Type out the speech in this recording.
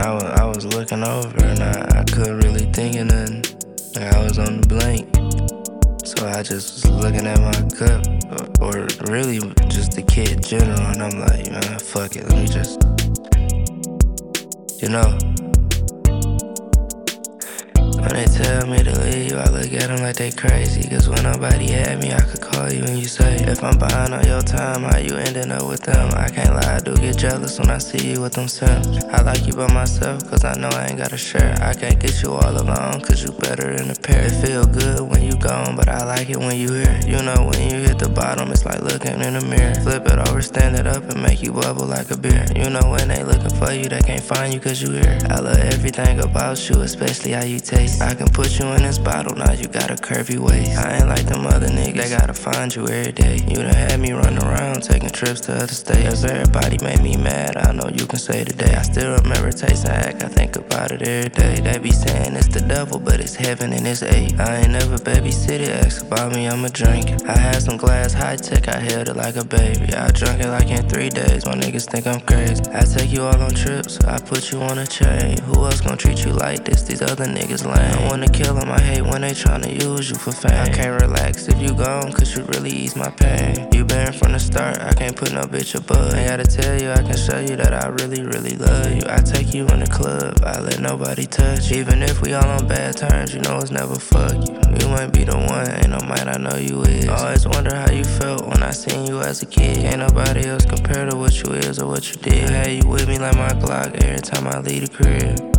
I was looking over and I couldn't really think of nothing. Like I was on the blank. So I just was looking at my cup, or really just the kid in general, and I'm like, man, fuck it, let me just, you know. When they tell me to leave, I look at them like they crazy. Cause when nobody had me, I could call you and you say, if I'm behind on your time, how you ending up with them? I can't lie, I do get jealous when I see you with them sims. I like you by myself, cause I know I ain't gotta share. I can't get you all alone, cause you better in a pair. It feel good when you gone, but I like it when you here. You know when you hit the bottom, it's like looking in the mirror. Flip it over, stand it up, and make you bubble like a beer. You know when they looking for you, they can't find you cause you here. I love everything about you, especially how you taste. I can put you in this bottle, now you got a curvy waist. I ain't like them other niggas, they gotta find you every day. You done had me run around, taking trips to other states. If everybody made me mad, I know you can say today. I still remember tasting act, I think about it every day. They be saying it's the devil, but it's heaven and it's eight. I ain't never babysitted, ask about me, I'ma drink it. I had some glass high tech, I held it like a baby. I drunk it like in 3 days, my niggas think I'm crazy. I take you all on trips, I put you on a chain. Who else gon' treat you like this? These other niggas lame. I wanna kill them, I hate when they tryna use you for fame. I can't relax if you gone, cause you really ease my pain. You been from the start, I can't put no bitch above. I gotta tell you, I can show you that I really, really love you. I take you in the club, I let nobody touch you. Even if we all on bad terms, you know it's never fuck you. You might be the one, ain't no man I know you is. I always wonder how you felt when I seen you as a kid. Ain't nobody else compare to what you is or what you did. I had you with me like my Glock every time I leave the crib.